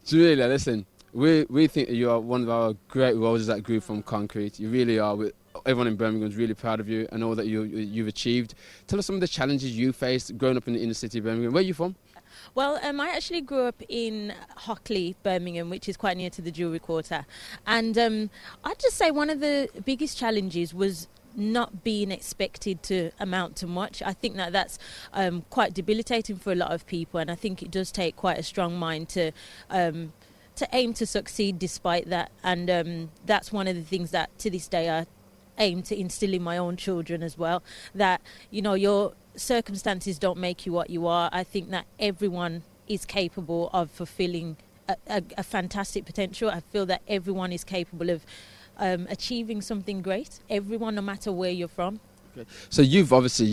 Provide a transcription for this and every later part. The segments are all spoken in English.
Julia, listen, we think that you are one of our great roles that grew from concrete. You really are. Everyone in Birmingham is really proud of you and all that you've achieved. Tell us some of the challenges you faced growing up in the inner city of Birmingham. Where are you from? Well, I actually grew up in Hockley, Birmingham, which is quite near to the Jewellery Quarter. And I'd just say one of the biggest challenges was not being expected to amount to much. I think that that's quite debilitating for a lot of people, and I think it does take quite a strong mind to aim to succeed despite that. And that's one of the things that to this day I aim to instill in my own children as well, that, you know, your circumstances don't make you what you are. I think that everyone is capable of fulfilling a fantastic potential. I feel that everyone is capable of achieving something great. Everyone, no matter where you're from. Okay. So you've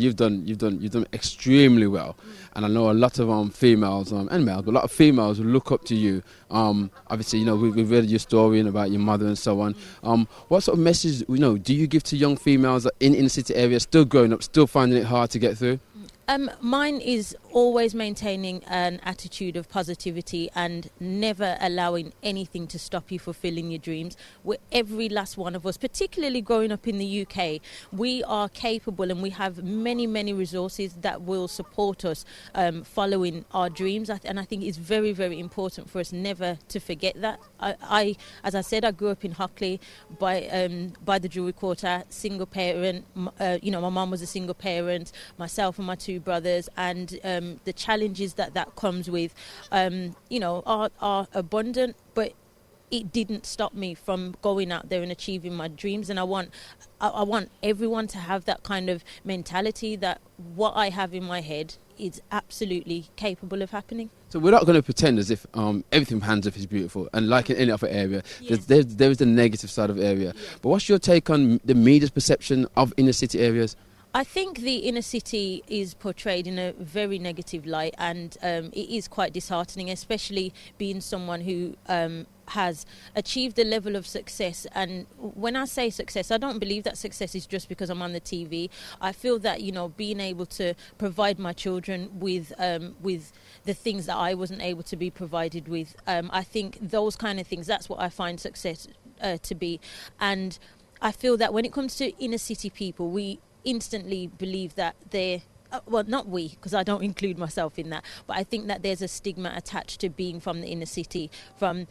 done extremely well, and I know a lot of females and males, but a lot of females look up to you. Obviously, you know, we've read your story and about your mother and so on. What sort of message, you know, do you give to young females that in inner city areas, still growing up, still finding it hard to get through? Mine is always maintaining an attitude of positivity and never allowing anything to stop you fulfilling your dreams. Every last one of us, particularly growing up in the UK, we are capable and we have many, many resources that will support us following our dreams. And I think it's very, very important for us never to forget that. As I said, I grew up in Hockley by the Jewellery Quarter, single parent. You know, my mum was a single parent, myself and my two brothers, and the challenges that comes with, you know, are abundant, but it didn't stop me from going out there and achieving my dreams. And I want everyone to have that kind of mentality, that what I have in my head is absolutely capable of happening. So we're not going to pretend as if everything from Handsworth is beautiful, and like in any other area, Yes. there is the negative side of the area. Yeah. But what's your take on the media's perception of inner city areas? I think the inner city is portrayed in a very negative light, and it is quite disheartening, especially being someone who has achieved a level of success. And when I say success, I don't believe that success is just because I'm on the TV. I feel that, you know, being able to provide my children with the things that I wasn't able to be provided with, I think those kind of things, that's what I find success to be. And I feel that when it comes to inner city people, we instantly believe that they're, well, not we, because I don't include myself in that, but I think that there's a stigma attached to being from the inner city. And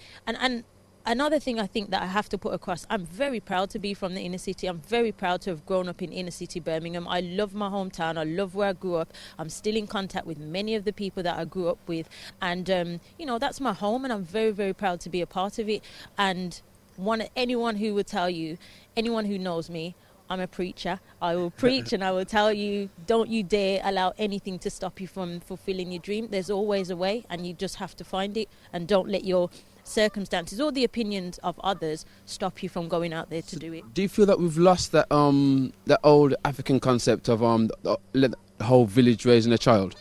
another thing I think that I have to put across, I'm very proud to be from the inner city. I'm very proud to have grown up in inner city Birmingham. I love my hometown. I love where I grew up. I'm still in contact with many of the people that I grew up with, and you know, that's my home, and I'm very, very proud to be a part of it. And anyone who would tell you, anyone who knows me, I'm a preacher. I will preach and I will tell you, don't you dare allow anything to stop you from fulfilling your dream. There's always a way, and you just have to find it, and don't let your circumstances or the opinions of others stop you from going out there to do it. Do you feel that we've lost that old African concept of the whole village raising a child?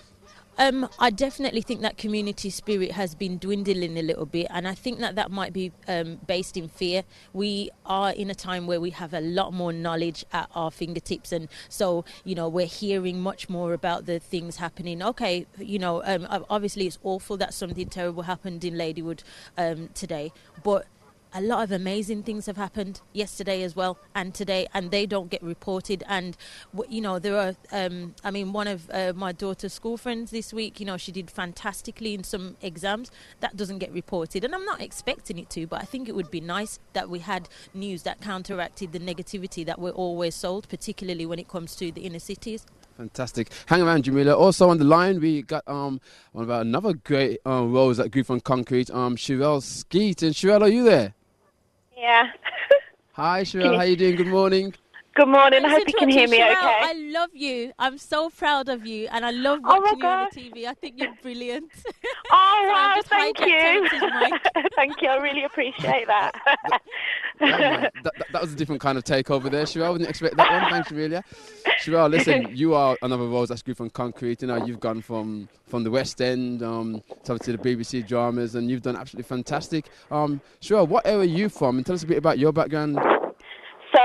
I definitely think that community spirit has been dwindling a little bit, and I think that might be based in fear. We are in a time where we have a lot more knowledge at our fingertips, and so, you know, we're hearing much more about the things happening. Okay, you know, obviously it's awful that something terrible happened in Ladywood today, but a lot of amazing things have happened yesterday as well, and today, and they don't get reported. And, you know, there are, I mean, one of my daughter's school friends this week, you know, she did fantastically in some exams. That doesn't get reported, and I'm not expecting it to, but I think it would be nice that we had news that counteracted the negativity that we're always sold, particularly when it comes to the inner cities. Fantastic. Hang around, Jamila. Also on the line, we got one of our another great roles that grew from concrete, Sherelle Skeet. And Sherelle, are you there? Yeah. Hi, Sherelle. How you doing? Good morning. Good morning. I hope you can hear me Sherelle, okay. I love you. I'm so proud of you, and I love watching you on the TV. I think you're brilliant. Oh, So wow, just thank hijacked you. Terrence's mic. Thank you. I really appreciate that. That was a different kind of takeover there, Sherelle. I wouldn't expect that one. Thanks, Amelia. Sherelle, listen, you are another role that's grew from concrete. You know, you've gone from the West End to the BBC dramas, and you've done absolutely fantastic. Sherelle, what area are you from? And tell us a bit about your background. So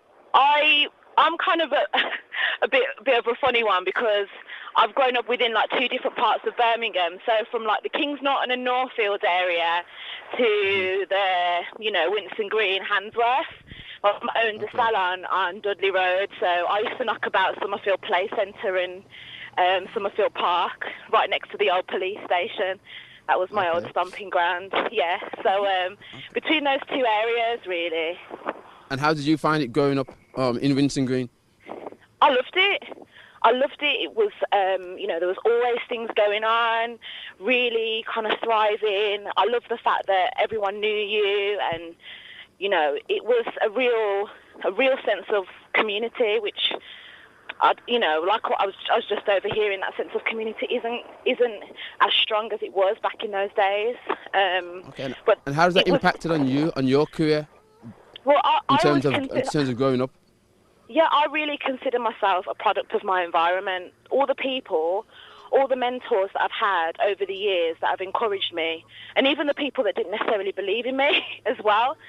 I'm kind of a bit of a funny one, because I've grown up within like two different parts of Birmingham. So from like the Kings Norton and Northfield area to the, Winston Green, Handsworth. I owned a salon on Dudley Road, so I used to knock about Summerfield Play Centre and Summerfield Park, right next to the old police station. That was my old stomping ground. Yeah, so between those two areas, really. And how did you find it growing up in Winston Green? I loved it. It was, there was always things going on, really kind of thriving. I loved the fact that everyone knew you, and it was a real sense of community, which, like what I was just overhearing, that sense of community isn't as strong as it was back in those days. But and how has that impacted on you, on your career? Well, in terms of growing up? Yeah, I really consider myself a product of my environment. All the people, all the mentors that I've had over the years that have encouraged me, and even the people that didn't necessarily believe in me as well.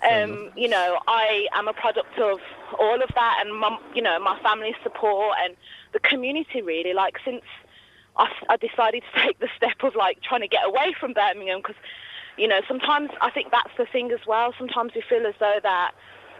I am a product of all of that, and my family's support and the community, really. Like, since I decided to take the step of trying to get away from Birmingham, because sometimes I think that's the thing as well. Sometimes we feel as though that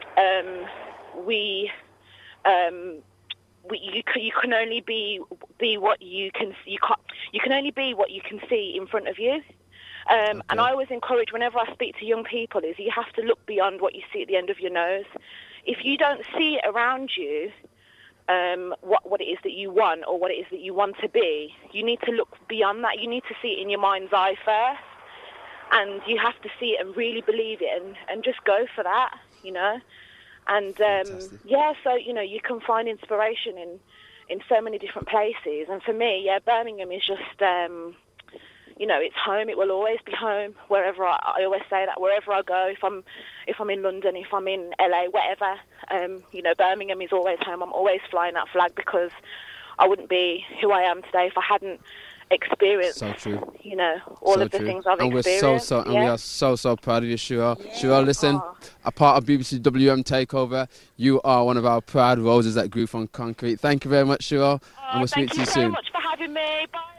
you can only be what you can. You can only be what you can see in front of you. And I always encourage, whenever I speak to young people, is you have to look beyond what you see at the end of your nose. If you don't see it around you, what it is that you want or what it is that you want to be, you need to look beyond that. You need to see it in your mind's eye first, and you have to see it and really believe it, and just go for that, And so you can find inspiration in so many different places. And for me, Birmingham is just it's home. It will always be home. Wherever I always say that wherever I go, if I'm in London, if I'm in LA, wherever, Birmingham is always home. I'm always flying that flag, because I wouldn't be who I am today if I hadn't experienced, so true. All of the things I've experienced. And we are so proud of you, Sherelle. Sherelle, listen, a part of BBC WM Takeover, you are one of our proud roses that grew from concrete. Thank you very much, Sherelle, and we'll speak to you soon. Thank you so much for having me. Bye.